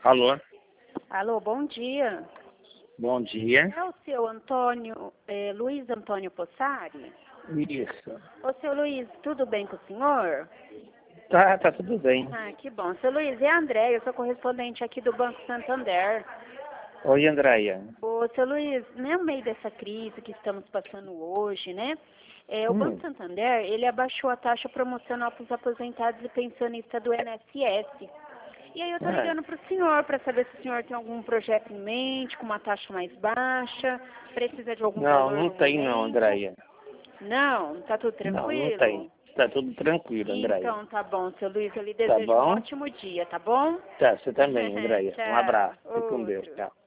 Alô, Alô, bom dia. bom dia. É o seu Antônio, Luiz Antônio Possari? Isso. Ô, seu Luiz, tudo bem com o senhor? Tá tudo bem. Ah, que bom. Seu Luiz, é a André, eu sou correspondente aqui do Banco Santander. Oi, Andréia. Ô, seu Luiz, no meio dessa crise que estamos passando hoje, né? O Banco Santander, ele abaixou a taxa promocional para os aposentados e pensionistas do INSS. E aí eu tô ligando para o senhor para saber se o senhor tem algum projeto em mente, com uma taxa mais baixa, precisa de algum valor Não no tem não, momento. Andréia. Não, tá tudo tranquilo? Não tem. Tá tudo tranquilo, Andréia. Então tá bom, seu Luiz, eu lhe Tá desejo um bom? ótimo dia, tá bom? Tá, você também, Andréia. Um abraço. Tchau. Fique com Deus. Outro. Tchau.